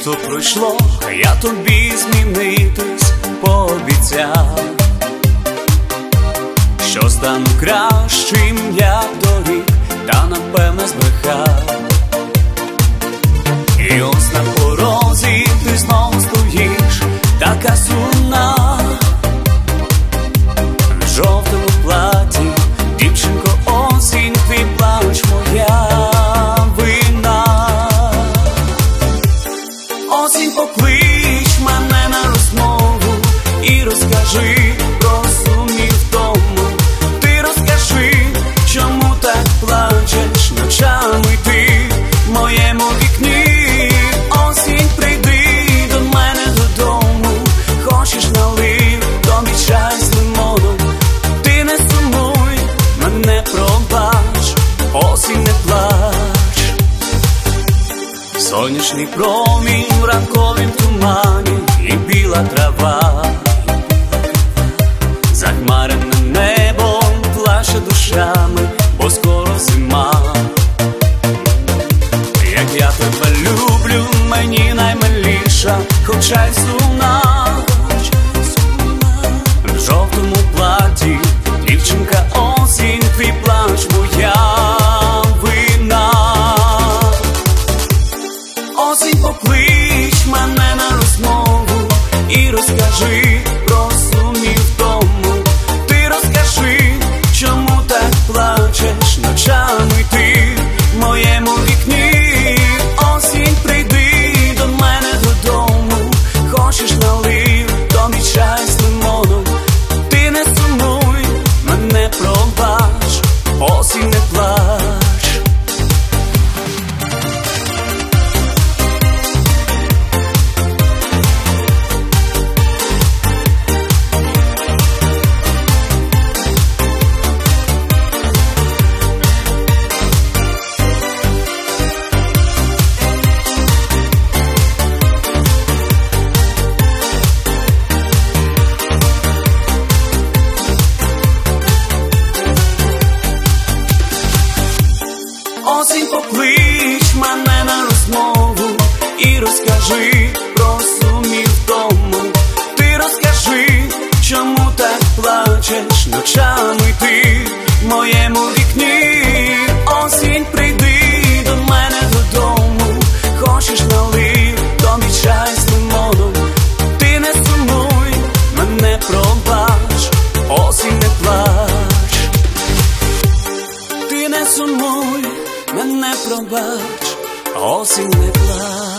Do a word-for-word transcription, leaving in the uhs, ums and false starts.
Літо пройшло, а я тобі змінитись пообіцяв, що стану кращим, як торік, та напевне збрехав. І ось на порозі ти знов стоїш, така сумна, в жовтому платі, дівчинко, осінь, твій плач, моя вина. Осінь, поклич мене на розмову і розкажи про сум і втому. Ти розкажи, чому так плачеш ночами ти в моєму вікні. Осінь, прийди до мене додому, хочеш налив тобі чай з лимоном. Ти не сумуй, мене пробач, осінь, не плач. Сонячний промінь в ранковім тумані і біла трава, захмареним небом плаче душами, бо скоро зима. Як я тебе люблю, мені наймиліша, хоча й сумна, в жовтому платі, дівчинка, осінь, твій плач, моя вина. Осінь, поклич мене на розмову і розкажи про сум і втому. Ти розкажи, чому так плачеш ночами ти в моєму вікні. Осінь, прийди до мене додому, хочеш налив тобі чай з лимоном. Ти не сумуй, мене пробач, осінь, не плач. Осінь, поклич мене на розмову і розкажи про сум і втому. Ти розкажи, чому так плачеш ночами ти в моєму вікні. Осінь, прийди до мене додому, хочеш налив тобі чай з лимоном. Ти не сумуй, мене пробач, осінь, не плач. Ти не сумуй, мене пробач, осінь, не плач.